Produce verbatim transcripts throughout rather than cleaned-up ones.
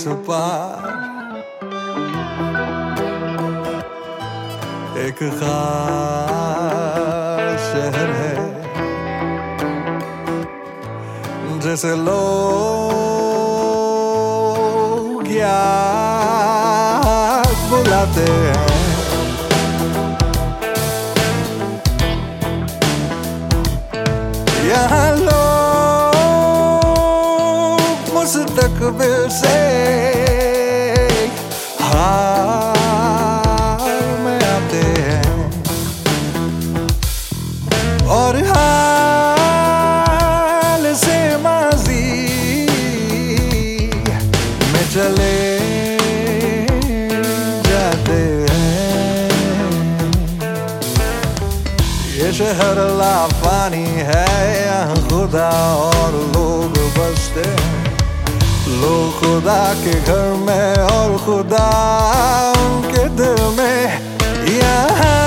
पार एक खास शहर है जैसे लोग याद बुलाते हैं। यहाँ लोग मुस्तकबिल से हाल में आते हैं और हाल से माजी में चले जाते हैं। ये शहर लाफानी है, यहाँ खुदा और लोग बसते हैं। लोग खुदा के घर में और खुदा उनके दिल में। यहाँ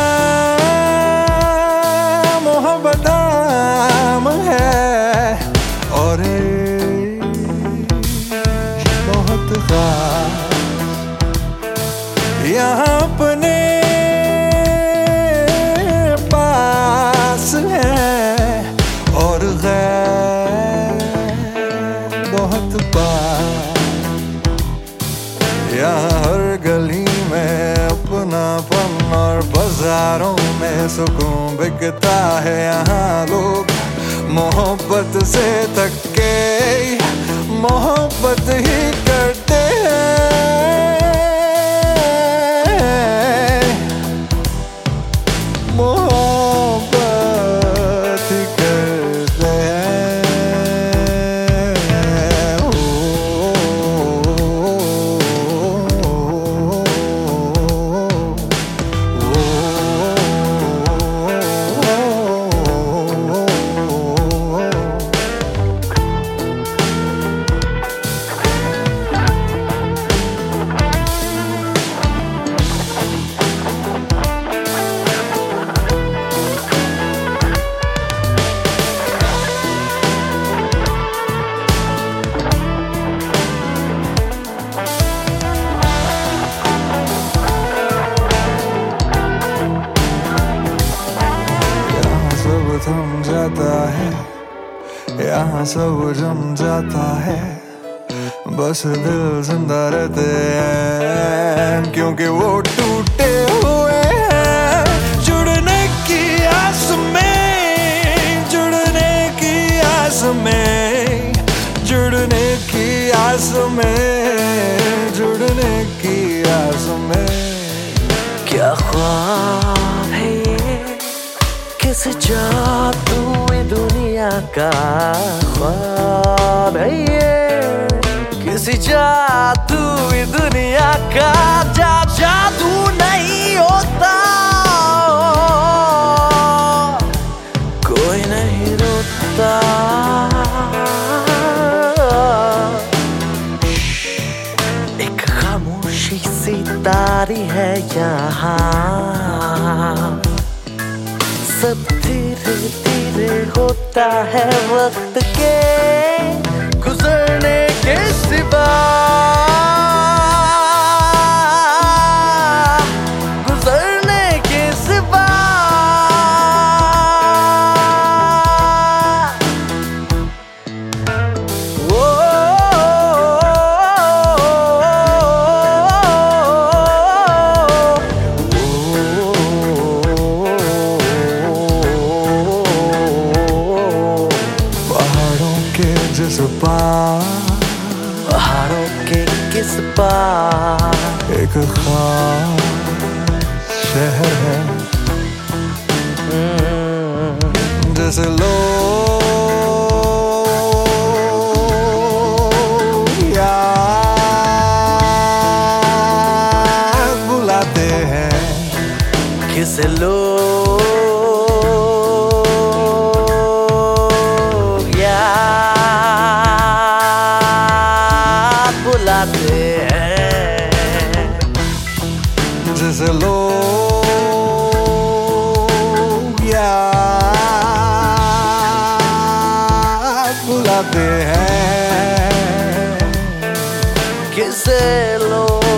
मोहब्बत आम है और बहुत खास। यहाँ अपने पास है और गैर बहुत पास। यहाँ हर गली में अपनापन और बाजारों में सुकून बिकता है। यहाँ लोग मोहब्बत से थके मोहब्बत ही करते हैं। मोहब्बत ही करते हैं। ओ, थम जाता है, यहाँ सब जम जाता है। बस दिल जिंदा रहते हैं क्योंकि वो टूटे हुए हैं। जुड़ने की आस में, जुड़ने की आस में, जुड़ने की आस में, जुड़ने की आस में। क्या ख्वाब है ये, किस जादू दुनिया का ख्वाब है ये, किसी जादू दुनिया का जा जादू नहीं होता। कोई नहीं रोता, एक खामोशी सी तारी है यहाँ। सब धीरे धीरे होता है वक्त के गुजरने के सिवा, गुजरने के सिवा। ओ, जिस पार, पहाड़ों के किस पार एक खास शहर है जैसे लोग याद बुलाते हैं। किस लोग जैसे लोग याद बुलाते हैं। किसे लो